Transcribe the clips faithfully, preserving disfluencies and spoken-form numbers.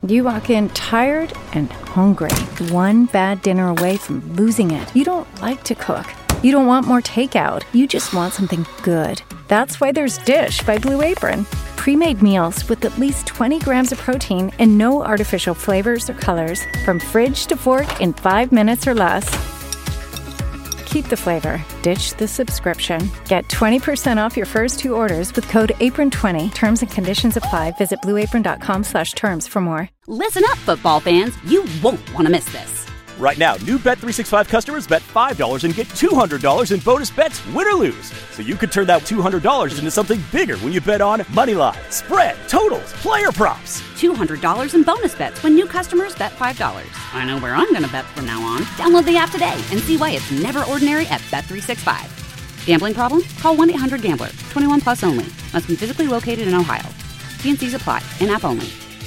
You walk in tired and hungry, one bad dinner away from losing it. You don't like to cook. You don't want more takeout. You just want something good. That's why there's Dish by Blue Apron. Pre-made meals with at least twenty grams of protein and no artificial flavors or colors. From fridge to fork in five minutes or less. Keep the flavor. Ditch the subscription. Get twenty percent off your first two orders with code apron twenty. Terms and conditions apply. Visit blueapron.com slash terms for more. Listen up, football fans. You won't want to miss this. Right now, new Bet three sixty-five customers bet five dollars and get two hundred dollars in bonus bets, win or lose. So you could turn that two hundred dollars into something bigger when you bet on money line, spread, totals, player props. two hundred dollars in bonus bets when new customers bet five dollars. I know where I'm going to bet from now on. Download the app today and see why it's never ordinary at Bet three sixty-five. Gambling problem? Call one eight hundred gambler. twenty-one plus only. Must be physically located in Ohio. T and C's apply. In-app only.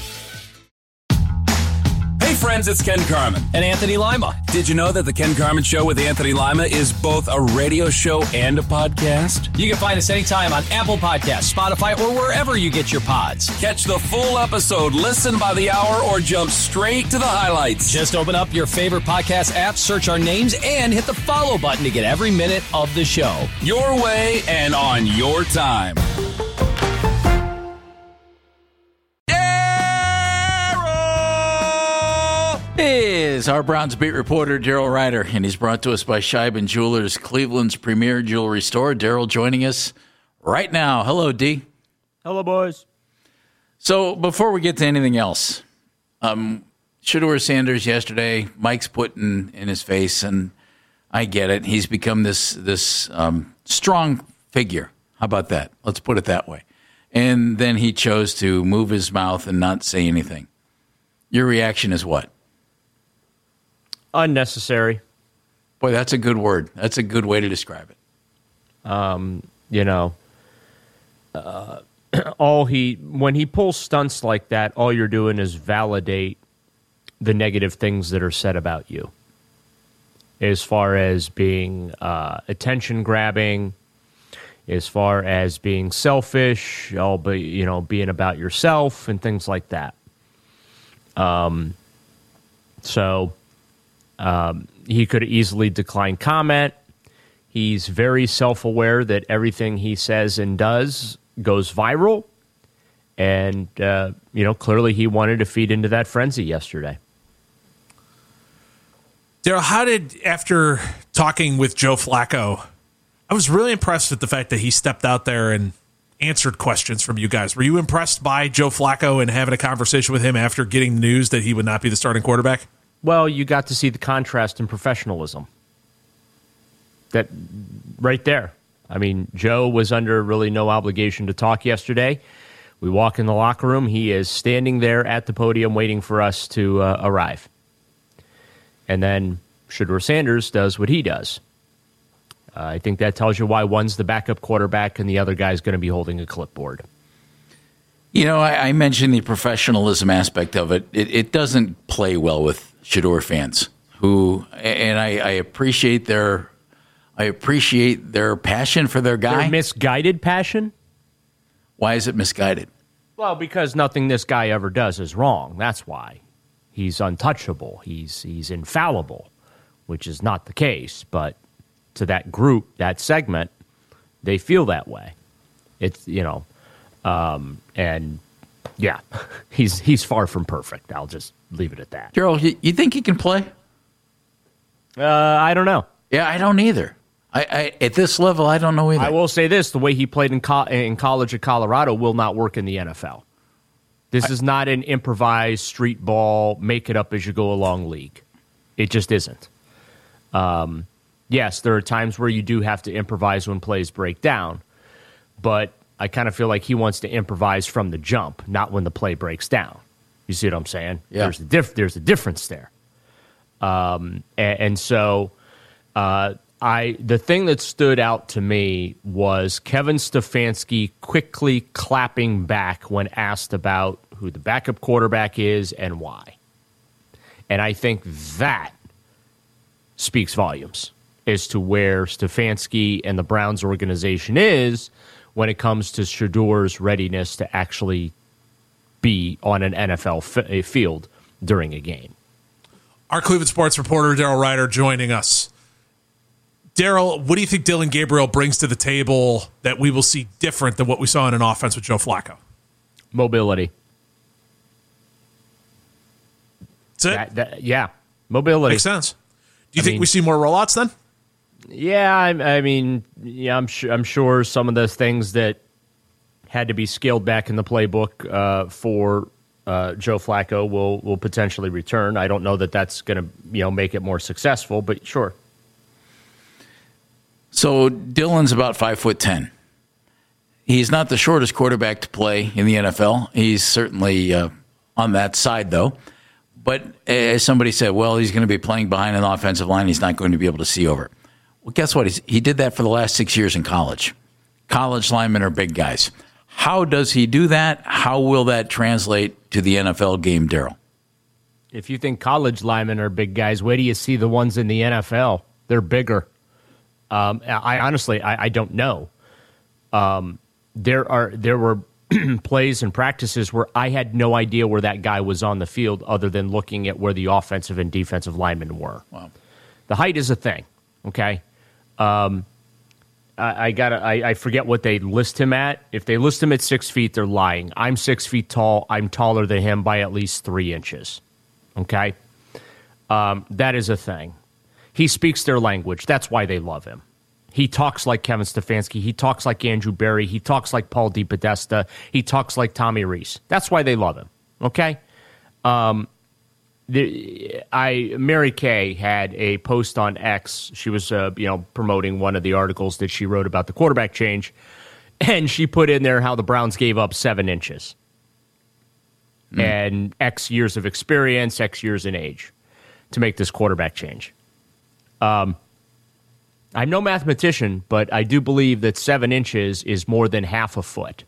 Hey friends, it's Ken Carman. And Anthony Lima. Did you know that the Ken Carman Show with Anthony Lima is both a radio show and a podcast? You can find us anytime on Apple Podcasts, Spotify, or wherever you get your pods. Catch the full episode, listen by the hour, or jump straight to the highlights. Just open up your favorite podcast app, search our names, and hit the follow button to get every minute of the show. Your way and on your time. Is our Browns beat reporter Daryl Ryder, and he's brought to us by Scheiben Jewelers, Cleveland's premier jewelry store. Daryl joining us right now. Hello, D. Hello, boys. So before we get to anything else, um, Shedeur Sanders yesterday, Mike's putting in his face, and I get it. He's become this this um, strong figure. How about that? Let's put it that way. And then he chose to move his mouth and not say anything. Your reaction is what? Unnecessary. Boy, that's a good word. That's a good way to describe it. Um, you know, uh, all he when he pulls stunts like that, all you're doing is validate the negative things that are said about you. As far as being uh, attention grabbing, as far as being selfish, all be you know being about yourself and things like that. Um. So. Um, he could easily decline comment. He's very self-aware that everything he says and does goes viral. And, uh, you know, clearly he wanted to feed into that frenzy yesterday. Daryl, how did, after talking with Joe Flacco, I was really impressed with the fact that he stepped out there and answered questions from you guys. Were you impressed by Joe Flacco and having a conversation with him after getting news that he would not be the starting quarterback? Well, you got to see the contrast in professionalism. That right there. I mean, Joe was under really no obligation to talk yesterday. We walk in the locker room. He is standing there at the podium waiting for us to uh, arrive. And then Shedeur Sanders does what he does. Uh, I think that tells you why one's the backup quarterback and the other guy's going to be holding a clipboard. You know, I, I mentioned the professionalism aspect of it. It, it doesn't play well with Shedeur fans who, and I, I appreciate their, I appreciate their passion for their guy. Their misguided passion? Why is it misguided? Well, because nothing this guy ever does is wrong. That's why. He's untouchable. He's he's infallible, which is not the case. But to that group, that segment, they feel that way. It's, you know, um, and yeah, he's he's far from perfect. I'll just leave it at that. Daryl, you, you think he can play? Uh, I don't know. Yeah, I don't either. I, I at this level, I don't know either. I will say this: the way he played in co- in college at Colorado will not work in the N F L. This I, is not an improvised street ball, make it up as you go along league. It just isn't. Um, yes, there are times where you do have to improvise when plays break down, but I kind of feel like he wants to improvise from the jump, not when the play breaks down. You see what I'm saying? Yeah. There's a diff- There's a difference there. Um, and, and so, uh, I the thing that stood out to me was Kevin Stefanski quickly clapping back when asked about who the backup quarterback is and why. And I think that speaks volumes as to where Stefanski and the Browns organization is when it comes to Shedeur's readiness to actually be on an N F L f- field during a game. Our Cleveland sports reporter, Daryl Ryder, joining us. Daryl, what do you think Dillon Gabriel brings to the table that we will see different than what we saw in an offense with Joe Flacco? Mobility. That's it? That, that, yeah, mobility. Makes sense. Do you I think mean, we see more rollouts then? Yeah, I, I mean, yeah, I'm sure. I'm sure some of those things that had to be scaled back in the playbook uh, for uh, Joe Flacco will will potentially return. I don't know that that's going to you know make it more successful, but sure. So Dillon's about five foot ten. He's not the shortest quarterback to play in the N F L. He's certainly uh, on that side, though. But as somebody said, well, he's going to be playing behind an offensive line. He's not going to be able to see over. Well, guess what? He's, he did that for the last six years in college. College linemen are big guys. How does he do that? How will that translate to the N F L game, Daryl? If you think college linemen are big guys, where do you see the ones in the N F L? They're bigger. Um, I honestly, I, I don't know. Um, there are there were plays and practices where I had no idea where that guy was on the field, other than looking at where the offensive and defensive linemen were. Wow. The height is a thing. Okay. Um, I, I got I, I forget what they list him at. If they list him at six feet, they're lying. I'm six feet tall. I'm taller than him by at least three inches. Okay. Um, that is a thing. He speaks their language. That's why they love him. He talks like Kevin Stefanski. He talks like Andrew Berry. He talks like Paul DePodesta. He talks like Tommy Rees. That's why they love him. Okay? Um, the, I Mary Kay had a post on X. She was uh, you know promoting one of the articles that she wrote about the quarterback change, and she put in there how the Browns gave up seven inches. Mm. And X years of experience, X years in age to make this quarterback change. Um, I'm no mathematician, but I do believe that seven inches is more than half a foot.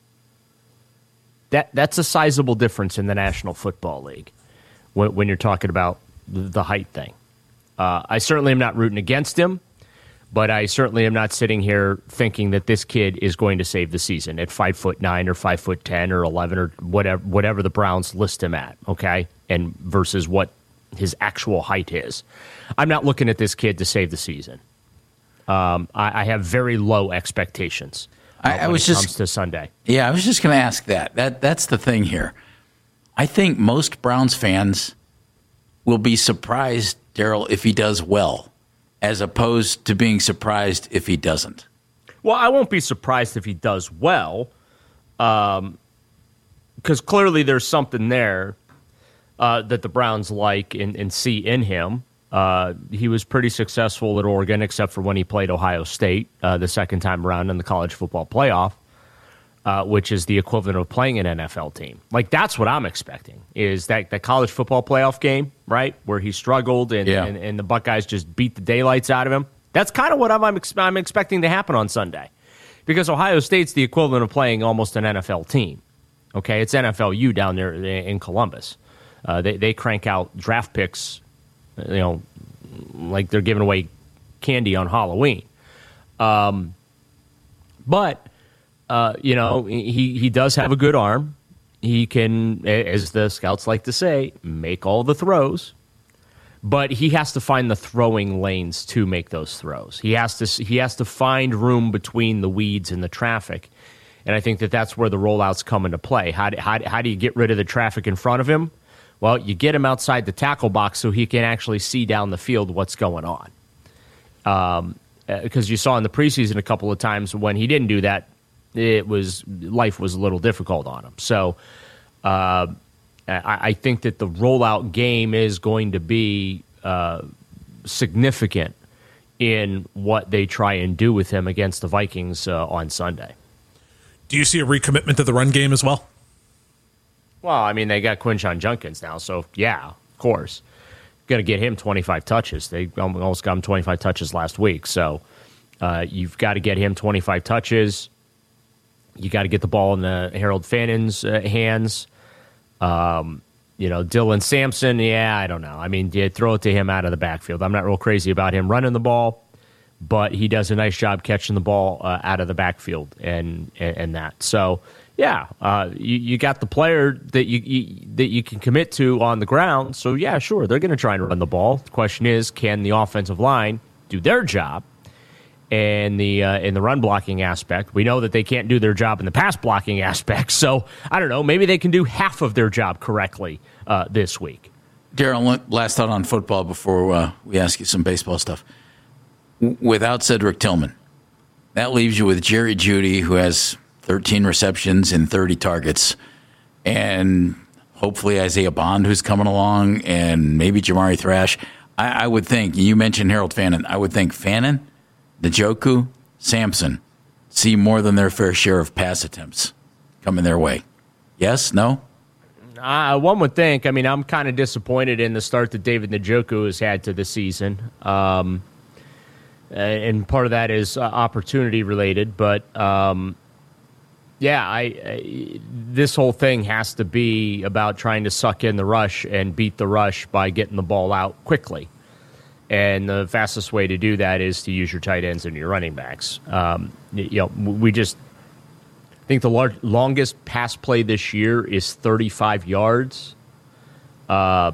That that's a sizable difference in the National Football League when, when you're talking about the height thing. Uh, I certainly am not rooting against him, but I certainly am not sitting here thinking that this kid is going to save the season at five foot nine or five foot ten or eleven or whatever whatever the Browns list him at. Okay, and versus what his actual height is. I'm not looking at this kid to save the season. Um, I, I have very low expectations. Uh, I, I when was it just comes to Sunday. Yeah, I was just going to ask that. That that's the thing here. I think most Browns fans will be surprised, Daryl, if he does well, as opposed to being surprised if he doesn't. Well, I won't be surprised if he does well, um, because clearly there's something there uh, that the Browns like and, and see in him. Uh, he was pretty successful at Oregon, except for when he played Ohio State uh, the second time around in the college football playoff, uh, which is the equivalent of playing an N F L team. Like, that's what I'm expecting, is that the college football playoff game, right, where he struggled and, yeah. and, and the Buckeyes just beat the daylights out of him. That's kind of what I'm, I'm, ex- I'm expecting to happen on Sunday, because Ohio State's the equivalent of playing almost an N F L team. Okay, it's N F L U down there in Columbus. Uh, they, they crank out draft picks, you know, like they're giving away candy on Halloween. Um, but, uh, you know, he, he does have a good arm. He can, as the scouts like to say, make all the throws. But he has to find the throwing lanes to make those throws. He has to he has to find room between the weeds and the traffic. And I think that that's where the rollouts come into play. How do, how, how do you get rid of the traffic in front of him? Well, you get him outside the tackle box so he can actually see down the field what's going on. Um, because you saw in the preseason a couple of times when he didn't do that, it was life was a little difficult on him. So uh, I, I think that the rollout game is going to be uh, significant in what they try and do with him against the Vikings uh, on Sunday. Do you see a recommitment to the run game as well? Well, I mean, they got Quinshon Judkins now, so yeah, of course. Going to get him twenty-five touches. They almost got him twenty-five touches last week, so uh, you've got to get him twenty-five touches. You got to get the ball in the Harold Fannon's uh, hands. Um, you know, Dylan Sampson, yeah, I don't know. I mean, you throw it to him out of the backfield. I'm not real crazy about him running the ball, but he does a nice job catching the ball uh, out of the backfield and, and and that. So Yeah, uh, you, you got the player that you, you that you can commit to on the ground. So, yeah, sure, they're going to try and run the ball. The question is, can the offensive line do their job? And the uh, in the run blocking aspect, we know that they can't do their job in the pass blocking aspect. So, I don't know, maybe they can do half of their job correctly uh, this week. Darryl, last thought on football before uh, we ask you some baseball stuff. W- without Cedric Tillman, that leaves you with Jerry Jeudy, who has thirteen receptions and thirty targets, and hopefully Isaiah Bond, who's coming along, and maybe Jamari Thrash. I, I would think, you mentioned Harold Fannin, I would think Fannin, Njoku, Sampson see more than their fair share of pass attempts coming their way. Yes? No? Uh, one would think. I mean, I'm kind of disappointed in the start that David Njoku has had to the season. Um, and part of that is uh, opportunity related, but um, yeah, I, I this whole thing has to be about trying to suck in the rush and beat the rush by getting the ball out quickly. And the fastest way to do that is to use your tight ends and your running backs. Um, you know, we just I think the lar- longest pass play this year is thirty-five yards. Uh,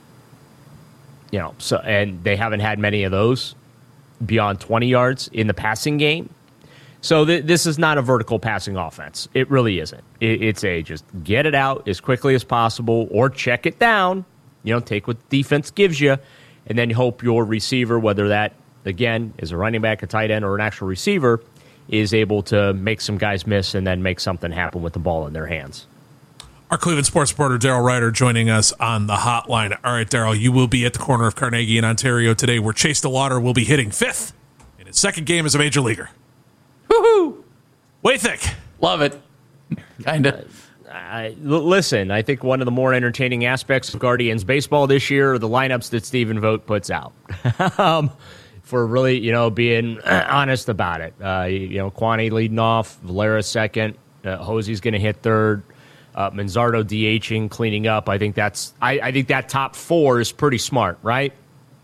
you know, so and they haven't had many of those beyond twenty yards in the passing game. So th- this is not a vertical passing offense. It really isn't. It- it's a just get it out as quickly as possible or check it down. You know, take what defense gives you, and then hope your receiver, whether that, again, is a running back, a tight end, or an actual receiver, is able to make some guys miss and then make something happen with the ball in their hands. Our Cleveland sports reporter, Darryl Ryder, joining us on the hotline. All right, Darryl, you will be at the corner of Carnegie in Ontario today, where Chase DeLauder will be hitting fifth in his second game as a major leaguer. Woohoo! What do you think? Love it. Kind of. I, l- listen, I think one of the more entertaining aspects of Guardians baseball this year are the lineups that Stephen Vogt puts out. um, for really, you know, being honest about it. Uh, you know, Quani leading off, Valera second, uh, Hosey's going to hit third, uh, Manzardo DHing, cleaning up. I think that's, I, I think that top four is pretty smart, right?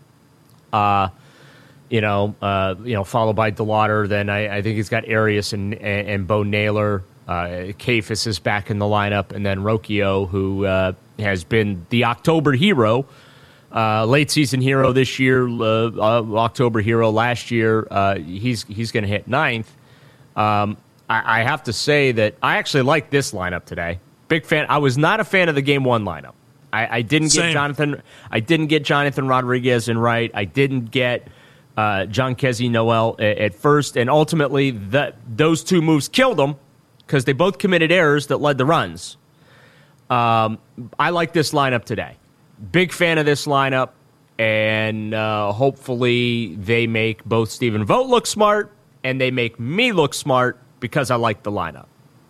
Uh, you know, uh, you know, followed by DeLauder. Then I, I think he's got Arias and, and, and Bo Naylor. Uh, Kafis is back in the lineup, and then Rocchio, who uh, has been the October hero, uh, late season hero this year, uh, uh, October hero last year. Uh, he's he's going to hit ninth. Um, I, I have to say that I actually like this lineup today. Big fan. I was not a fan of the game one lineup. I, I didn't Same. get Jonathan. I didn't get Jonathan Rodriguez in right. I didn't get uh, John Kesey Noel at, at first, and ultimately that those two moves killed them because they both committed errors that led to runs. Um, I like this lineup today. Big fan of this lineup, and uh, hopefully they make both Stephen Vogt look smart and they make me look smart because I like the lineup.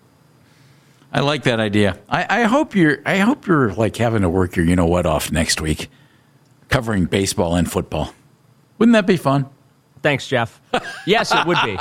I like that idea. I, I hope you're. I hope you're like having to work your you know what off next week, covering baseball and football. Wouldn't that be fun? Thanks, Jeff. Yes, it would be.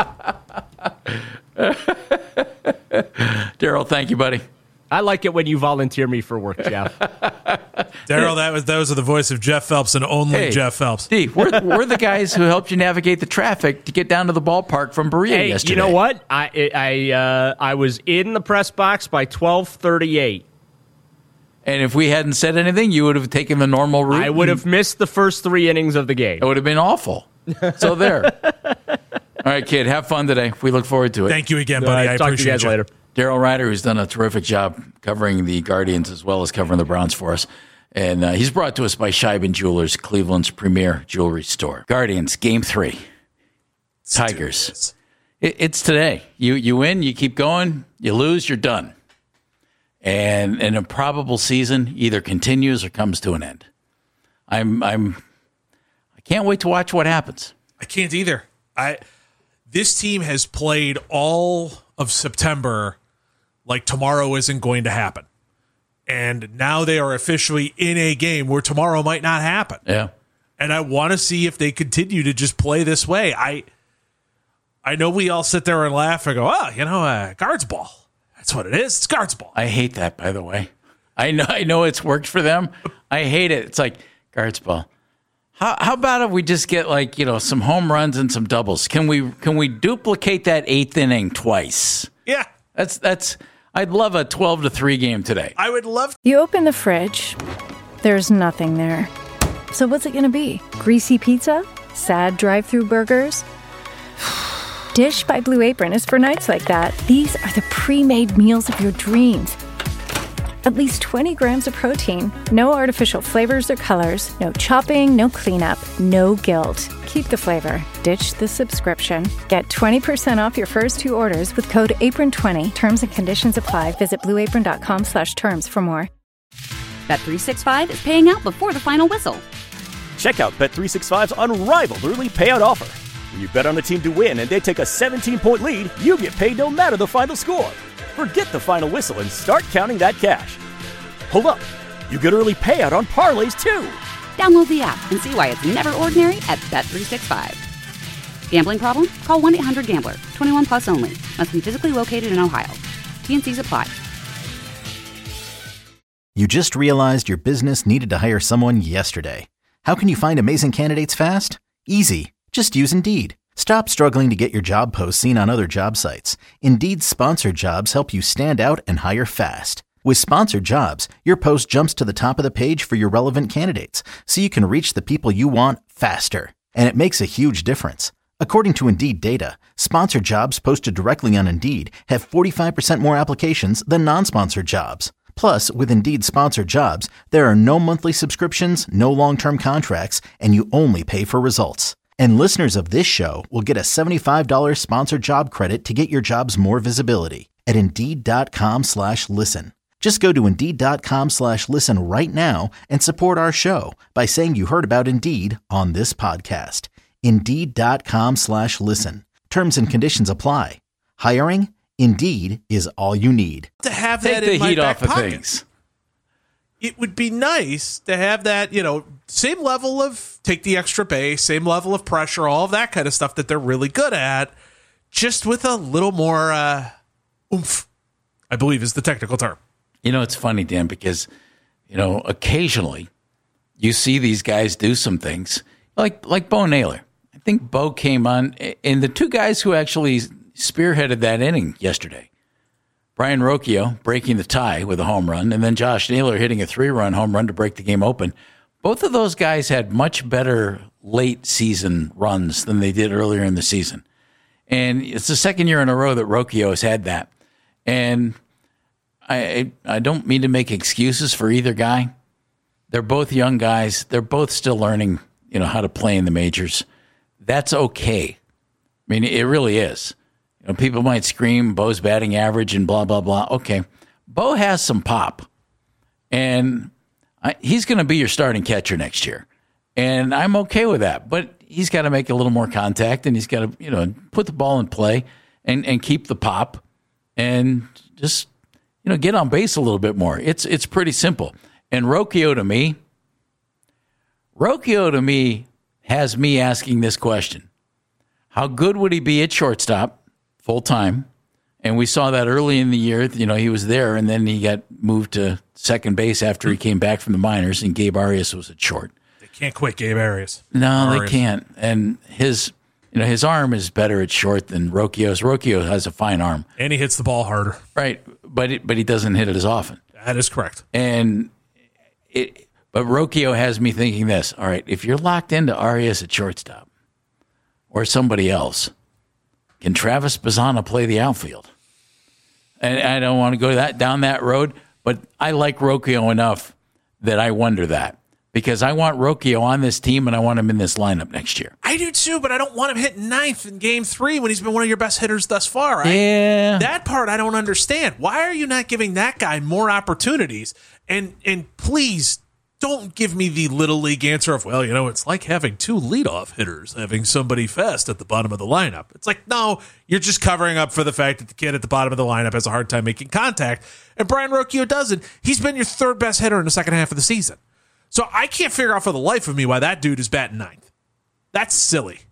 Darryl, thank you, buddy. I like it when you volunteer me for work, Jeff. Darryl, that was those are the voice of Jeff Phelps and only Hey, Jeff Phelps. Steve, we're, we're the guys who helped you navigate the traffic to get down to the ballpark from Berea Hey, yesterday. you know what? I I uh, I was in the press box by twelve thirty-eight. And if we hadn't said anything, you would have taken the normal route. I would have missed the first three innings of the game. It would have been awful. So there. All right, kid, have fun today. We look forward to it. Thank you again, Uh, buddy. I talk to you appreciate guys later. Darryl Ryder, who's done a terrific job covering the Guardians as well as covering the Browns for us. And uh, he's brought to us by Scheiben Jewelers, Cleveland's premier jewelry store. Guardians, game three. Tigers. It, it's today. You you win, you keep going. You lose, you're done. And an improbable season either continues or comes to an end. I'm I'm I can't wait to watch what happens. I can't either. I this team has played all of September like tomorrow isn't going to happen. And now they are officially in a game where tomorrow might not happen. Yeah. And I want to see if they continue to just play this way. I I know we all sit there and laugh and go, oh, you know, uh, guards ball. That's what it is. It's guards ball. I hate that, by the way. I know I know it's worked for them. I hate it. It's like guards ball. How how about if we just get like, you know, some home runs and some doubles? Can we can we duplicate that eighth inning twice? Yeah. That's that's I'd love a twelve to three game today. I would love. You open the fridge, there's nothing there. So what's it going to be? Greasy pizza? Sad drive-through burgers? Dish by Blue Apron is for nights like that. These are the pre-made meals of your dreams. At least twenty grams of protein, no artificial flavors or colors, no chopping, no cleanup, no guilt. Keep the flavor. Ditch the subscription. Get twenty percent off your first two orders with code apron twenty. Terms and conditions apply. Visit blueapron.com slash terms for more. Bet three sixty-five is paying out before the final whistle. Check out Bet three sixty-five's unrivaled early payout offer. When you bet on a team to win and they take a seventeen-point lead, you get paid no matter the final score. Forget the final whistle and start counting that cash. Hold up. You get early payout on parlays, too. Download the app and see why it's never ordinary at Bet three sixty-five. Gambling problem? Call one eight hundred gambler. twenty-one plus only. Must be physically located in Ohio. T N Cs apply. You just realized your business needed to hire someone yesterday. How can you find amazing candidates fast? Easy. Just use Indeed. Stop struggling to get your job posts seen on other job sites. Indeed's sponsored jobs help you stand out and hire fast. With sponsored jobs, your post jumps to the top of the page for your relevant candidates, so you can reach the people you want faster. And it makes a huge difference. According to Indeed data, sponsored jobs posted directly on Indeed have forty-five percent more applications than non-sponsored jobs. Plus, with Indeed sponsored jobs, there are no monthly subscriptions, no long-term contracts, and you only pay for results. And listeners of this show will get a seventy-five dollars sponsored job credit to get your jobs more visibility at Indeed.com slash listen. Just go to Indeed.com slash listen right now and support our show by saying you heard about Indeed on this podcast. Indeed.com slash listen. Terms and conditions apply. Hiring? Indeed is all you need. To have Take that the in my heat back off of pocket. things. It would be nice to have that, you know, same level of take the extra base, same level of pressure, all of that kind of stuff that they're really good at, just with a little more uh, oomph, I believe is the technical term. You know, it's funny, Dan, because, you know, occasionally you see these guys do some things like like Bo Naylor. I think Bo came on, and the two guys who actually spearheaded that inning yesterday, Brian Rocchio breaking the tie with a home run, and then Josh Naylor hitting a three-run home run to break the game open. Both of those guys had much better late-season runs than they did earlier in the season. And it's the second year in a row that Rocchio has had that. And I I don't mean to make excuses for either guy. They're both young guys. They're both still learning, you know, how to play in the majors. That's okay. I mean, it really is. You know, people might scream Bo's batting average and blah, blah, blah. Okay. Bo has some pop, and I, he's going to be your starting catcher next year. And I'm okay with that. But he's got to make a little more contact, and he's got to, you know, put the ball in play and, and keep the pop and just, you know, get on base a little bit more. It's it's pretty simple. And Rocchio to me, Rocchio to me has me asking this question. How good would he be at shortstop? Full time, and we saw that early in the year. You know, he was there, and then he got moved to second base after he came back from the minors, and Gabe Arias was at short. They can't quit Gabe Arias. No, Arias. they can't. And his, you know, his arm is better at short than Rocchio's. Rocchio has a fine arm, And he hits the ball harder. right? But it, but he doesn't hit it as often. That is correct. And it, but Rocchio has me thinking this. All right, if you're locked into Arias at shortstop or somebody else, can Travis Bazzana play the outfield? And I don't want to go that down that road, but I like Rocchio enough that I wonder that, because I want Rocchio on this team and I want him in this lineup next year. I do too, but I don't want him hitting ninth in game three when he's been one of your best hitters thus far. I, Yeah. That part I don't understand. Why are you not giving that guy more opportunities? And and please don't give me the little league answer of, well, you know, it's like having two leadoff hitters, having somebody fast at the bottom of the lineup. It's like, no, you're just covering up for the fact that the kid at the bottom of the lineup has a hard time making contact, and Brian Rocchio doesn't. He's been your third best hitter in the second half of the season. So I can't figure out for the life of me why that dude is batting ninth. That's silly.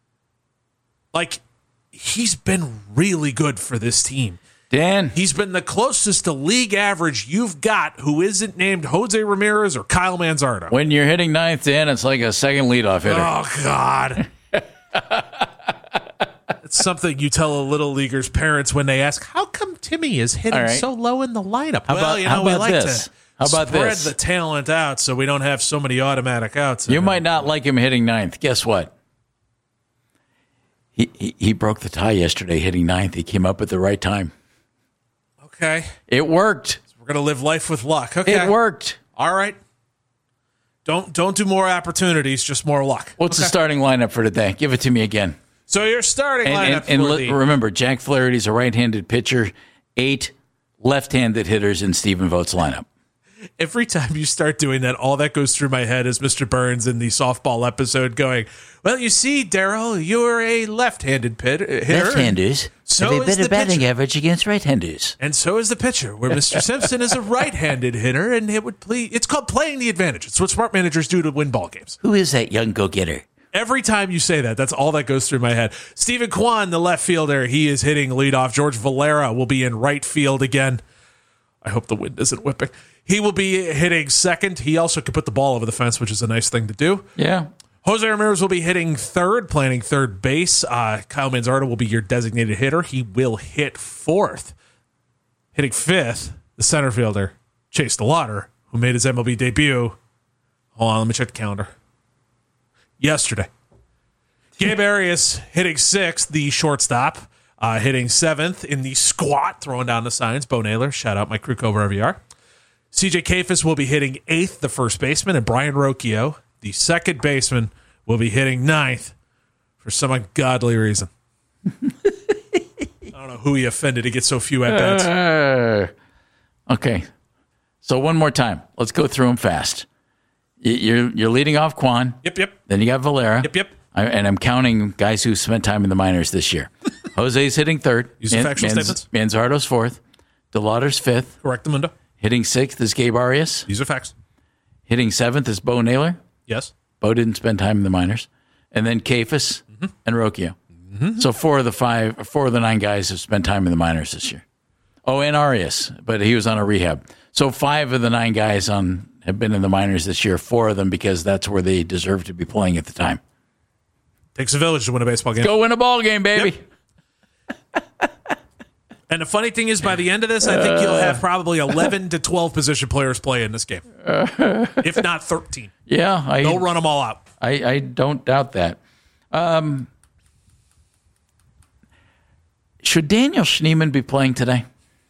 Like, he's been really good for this team. Dan, He's been the closest to league average you've got who isn't named Jose Ramirez or Kyle Manzardo. when you're hitting ninth, Dan, it's like a second leadoff hitter. Oh, God. It's something you tell a little leaguer's parents when they ask, how come Timmy is hitting All right. so low in the lineup? How well, about- you know, how we about like this? to How about spread this? the talent out so we don't have so many automatic outs. You might not like him hitting ninth. Guess what? He, he he broke the tie yesterday hitting ninth. He came up at the right time. Okay. It worked. We're going to live life with luck. Okay. It worked. All right. Don't don't do more opportunities, just more luck. What's Okay. the starting lineup for today? Give it to me again. So your starting And, lineup and, and for li- the remember, Jack Flaherty's a right-handed pitcher. Eight left-handed hitters in Stephen Vogt's lineup. every time you start doing that, all that goes through my head is Mister Burns in the softball episode going, well, you see, Daryl, you're a left-handed pit- hitter. Left-handers so have a is better the batting pitcher. average against right-handers. And so is the pitcher, where Mister Simpson is a right-handed hitter, and it would play, it's called playing the advantage. It's what smart managers do to win ball games. Who is that young go-getter? Every time you say that, that's all that goes through my head. Stephen Kwan, the left fielder, he is hitting leadoff. George Valera will be in right field again. I hope the wind isn't whipping. He will be hitting second. He also can put the ball over the fence, which is a nice thing to do. Yeah. Jose Ramirez will be hitting third, planning third base. Uh, Kyle Manzardo will be your designated hitter. He will hit fourth. Hitting fifth, the center fielder, Chase DeLauder, who made his M L B debut. Hold on, let me check the calendar. Yesterday. Gabe Arias hitting sixth, the shortstop. Uh, hitting seventh in the squat, throwing down the signs. Bo Naylor, shout out my crew code wherever you are. C J Kafis will be hitting eighth, the first baseman, and Brian Rocchio, the second baseman, will be hitting ninth for some ungodly reason. I don't know who he offended to get so few at bats. Uh, okay. So one more time. Let's go through them fast. Y- You're you're leading off Kwan. Yep, yep. Then you got Valera. Yep, yep. I, and I'm counting guys who spent time in the minors this year. Jose's hitting third. Use the factual statements. Manzardo's fourth. DeLauder's fifth. Correct, Mundo. Hitting sixth is Gabe Arias. These are facts. Hitting seventh is Bo Naylor. Yes. Bo didn't spend time in the minors. And then Kafis Mm-hmm. and Rocchio. So four of the five, four of the nine guys have spent time in the minors this year. Oh, and Arias, but he was on a rehab. So five of the nine guys on have been in the minors this year. Four of them because that's where they deserve to be playing at the time. Takes a village to win a baseball game. Go win a ball game, baby. Yep. And the funny thing is, by the end of this, I think you'll have probably eleven to twelve position players play in this game, if not thirteen. Yeah, I They'll run them all out. I, I don't doubt that. Um, should Daniel Schneemann be playing today?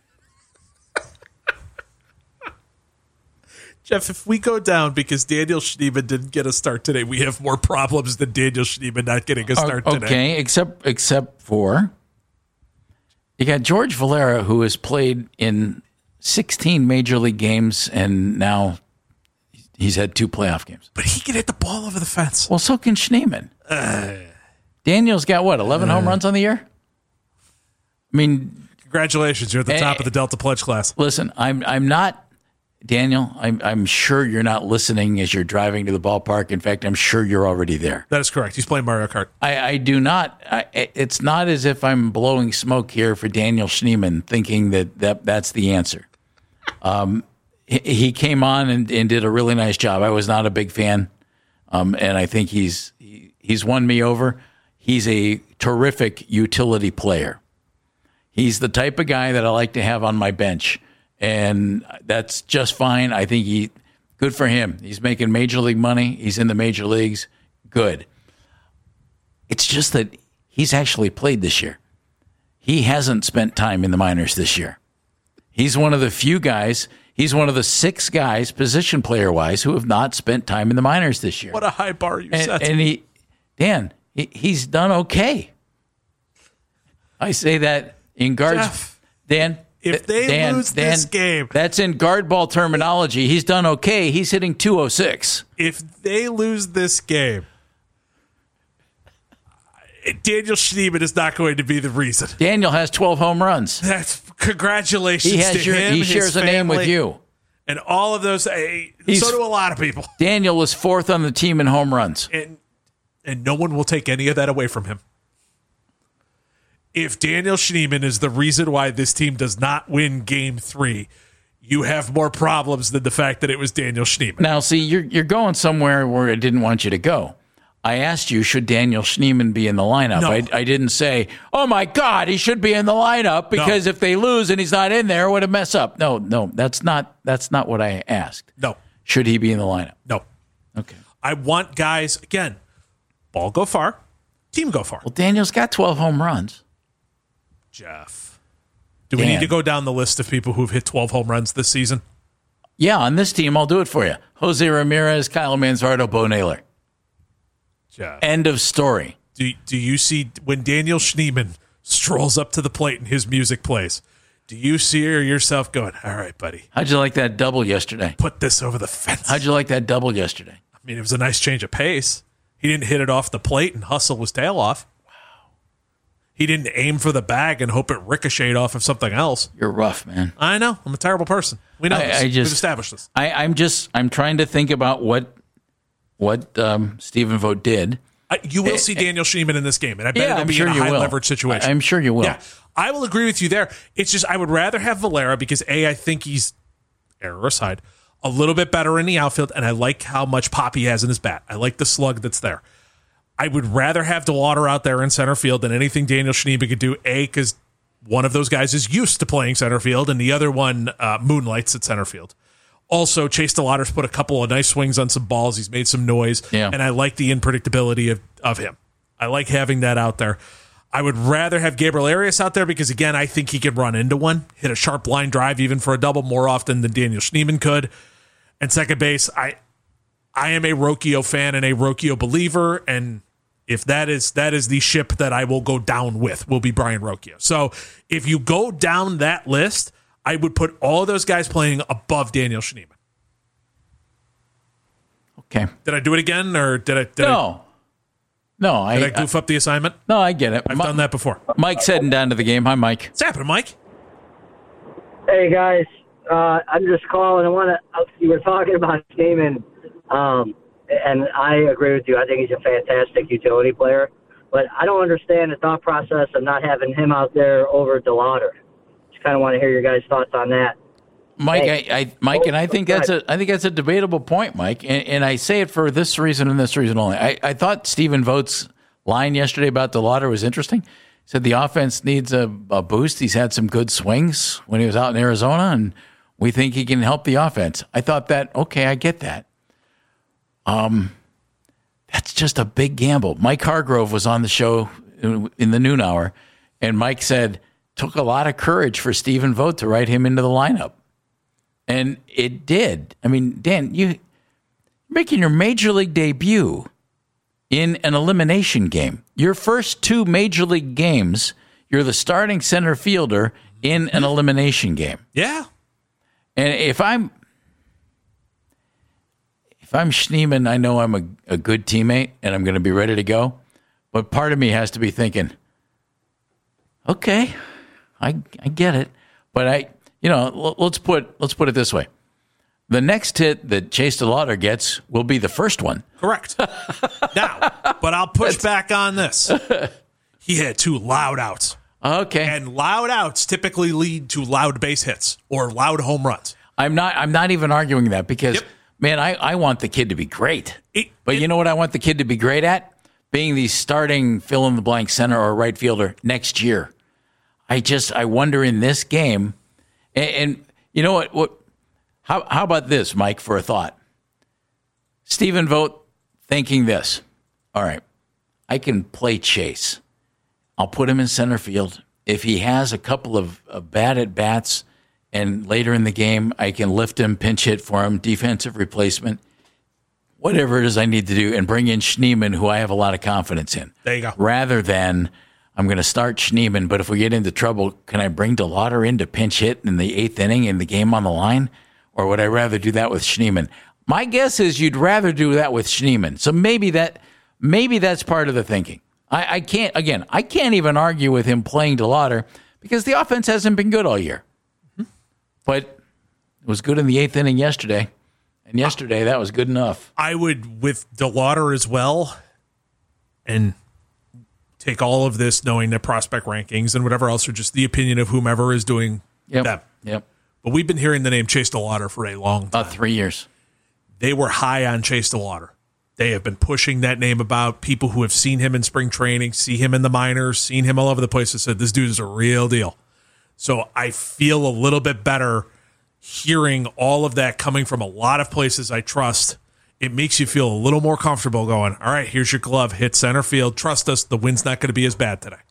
Jeff, if we go down because Daniel Schneemann didn't get a start today, we have more problems than Daniel Schneemann not getting a start okay, today. Okay, except except for you got George Valera, who has played in sixteen major league games, and now he's had two playoff games. But he can hit the ball over the fence. Well, so can Schneemann. Uh, Daniel's got, what, eleven uh, home runs on the year? I mean... Congratulations, you're at the top uh, of the Delta Pledge class. Listen, I'm I'm not... Daniel, I'm, I'm sure you're not listening as you're driving to the ballpark. In fact, I'm sure you're already there. That is correct. He's playing Mario Kart. I, I do not. I, it's not as if I'm blowing smoke here for Daniel Schneemann, thinking that, that that's the answer. Um, he, he came on and, and did a really nice job. I was not a big fan, um, and I think he's he, he's won me over. He's a terrific utility player. He's the type of guy that I like to have on my bench. And that's just fine. I think he, good for him. He's making major league money. He's in the major leagues. Good. It's just that he's actually played this year. He hasn't spent time in the minors this year. He's one of the few guys, he's one of the six guys, position player-wise, who have not spent time in the minors this year. What a high bar you and, set. And he, Dan, he, he's done okay. I say that in guards. Jeff. Dan, If they Dan, lose Dan, this game. That's in guard ball terminology. He's done okay. He's hitting two oh six. If they lose this game, Daniel Schneemann is not going to be the reason. Daniel has twelve home runs. That's congratulations he has to your, him. He shares his a name with family, you. And all of those. Hey, so do a lot of people. Daniel is fourth on the team in home runs. And, and no one will take any of that away from him. If Daniel Schneemann is the reason why this team does not win game three, you have more problems than the fact that it was Daniel Schneemann. Now, see, you're you're going somewhere where I didn't want you to go. I asked you, should Daniel Schneemann be in the lineup? No. I, I didn't say, oh, my God, he should be in the lineup because no. if they lose and he's not in there, what a mess up. No, no, that's not that's not what I asked. No. Should he be in the lineup? No. Okay. I want guys, again, ball go far, team go far. Well, Daniel's got twelve home runs. Jeff. Do we Dan. need to go down the list of people who've hit twelve home runs this season? Yeah, on this team, I'll do it for you. Jose Ramirez, Kyle Manzardo, Bo Naylor. Jeff. End of story. Do, do you see when Daniel Schneemann strolls up to the plate and his music plays, do you see yourself going, all right, buddy, How'd you like that double yesterday? put this over the fence? How'd you like that double yesterday? I mean, it was a nice change of pace. He didn't hit it off the plate and hustle his tail off. Wow. He didn't aim for the bag and hope it ricocheted off of something else. You're rough, man. I know. I'm a terrible person. We know I, this. I just, We've established this. I, I'm just, I'm trying to think about what, what um, Stephen Vogt did. Uh, you will see Daniel Schneemann in this game, and I bet Yeah, it'll I'm be sure in a you high will. leverage situation. I'm sure you will. Yeah, I will agree with you there. It's just I would rather have Valera because A, I think he's, error aside, a little bit better in the outfield, and I like how much pop he has in his bat. I like the slug that's there. I would rather have DeLauder out there in center field than anything Daniel Schneemann could do, A, because one of those guys is used to playing center field, and the other one uh, moonlights at center field. Also, Chase DeLauder's put a couple of nice swings on some balls. He's made some noise, Yeah. and I like the unpredictability of, of him. I like having that out there. I would rather have Gabriel Arias out there because, again, I think he can run into one, hit a sharp line drive even for a double more often than Daniel Schneemann could. And second base, I I am a Rocchio fan and a Rocchio believer, and if that is that is the ship that I will go down with, will be Brian Rocchio. So if you go down that list, I would put all those guys playing above Daniel Schneemann. Okay. Did I do it again, or did I? Did No. I, No, I, did I goof up the assignment? No, I get it. I've Mi- done that before. Mike's heading down to the game. Hi, Mike. What's happening, Mike? Hey guys, uh, I'm just calling. I want to. You were talking about Schneemann, um, and I agree with you. I think he's a fantastic utility player, but I don't understand the thought process of not having him out there over DeLauder. Just kind of want to hear your guys' thoughts on that. Mike, Hey. I, I, Mike, and I think Go that's a, I think that's a debatable point, Mike, and, and I say it for this reason and this reason only. I, I thought Stephen Vogt's line yesterday about DeLauder was interesting. He said the offense needs a, a boost. He's had some good swings when he was out in Arizona, and we think he can help the offense. I thought that, okay, I get that. Um, that's just a big gamble. Mike Hargrove was on the show in, in the noon hour, and Mike said took a lot of courage for Stephen Vogt to write him into the lineup. And it did. I mean, Dan, you making your major league debut in an elimination game. Your first two major league games, you're the starting center fielder in an elimination game. Yeah. And if I'm if I'm Schneemann, I know I'm a, a good teammate and I'm going to be ready to go. But part of me has to be thinking, okay, I I get it. But I You know, let's put let's put it this way: the next hit that Chase DeLauder gets will be the first one. Correct. Now, but I'll push back on this. He had two loud outs. Okay, and loud outs typically lead to loud base hits or loud home runs. I'm not. I'm not even arguing that because, Yep. man, I, I want the kid to be great. It- but it- you know what I want the kid to be great at? Being the starting fill in the blank center or right fielder next year. I just I wonder in this game. And, and you know what? What? How, how about this, Mike, for a thought? Stephen Vogt thinking this. All right, I can play Chase. I'll put him in center field. If he has a couple of, of bad at-bats and later in the game I can lift him, pinch hit for him, defensive replacement, whatever it is I need to do, and bring in Schneemann, who I have a lot of confidence in. There you go. Rather than I'm going to start Schneemann, but if we get into trouble, can I bring DeLauder in to pinch hit in the eighth inning in the game on the line? Or would I rather do that with Schneemann? My guess is you'd rather do that with Schneemann. So maybe that maybe that's part of the thinking. I, I can't, again, I can't even argue with him playing DeLauder because the offense hasn't been good all year. Mm-hmm. But it was good in the eighth inning yesterday. And yesterday, that was good enough. I would, with DeLauder as well, and take all of this knowing that prospect rankings and whatever else are just the opinion of whomever is doing Yep. them. Yep. But we've been hearing the name Chase DeLauder for a long time. About three years. They were high on Chase DeLauder. They have been pushing that name about. People who have seen him in spring training, see him in the minors, seen him all over the place, have said, this dude is a real deal. So I feel a little bit better hearing all of that coming from a lot of places I trust. It makes you feel a little more comfortable going, all right, here's your glove, hit center field. Trust us, the wind's not going to be as bad today.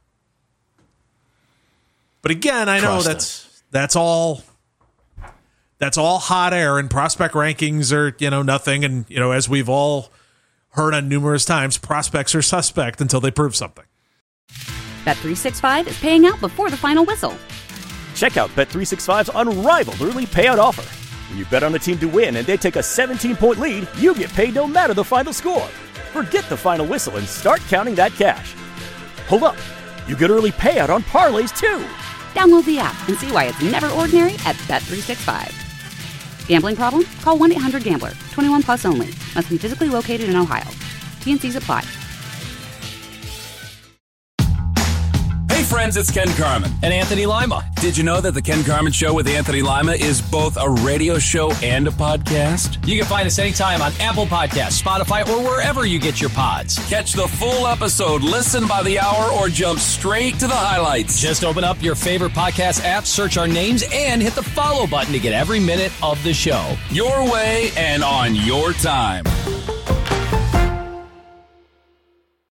But again, I know Trust that's us. that's all that's all hot air, and prospect rankings are, you know, nothing. And, you know, as we've all heard on numerous times, prospects are suspect until they prove something. Bet three sixty-five is paying out before the final whistle. Check out Bet three sixty-five's unrivaled early payout offer. When you bet on a team to win and they take a seventeen-point lead, you get paid no matter the final score. Forget the final whistle and start counting that cash. Hold up. You get early payout on parlays, too. Download the app and see why it's never ordinary at Bet three sixty-five. Gambling problem? Call one eight hundred gambler. twenty-one plus only. Must be physically located in Ohio. T and C's apply. Hey friends, it's Ken Carman. And Anthony Lima. Did you know that the Ken Carman Show with Anthony Lima is both a radio show and a podcast? You can find us anytime on Apple Podcasts, Spotify, or wherever you get your pods. Catch the full episode, listen by the hour, or jump straight to the highlights. Just open up your favorite podcast app, search our names, and hit the follow button to get every minute of the show. Your way and on your time.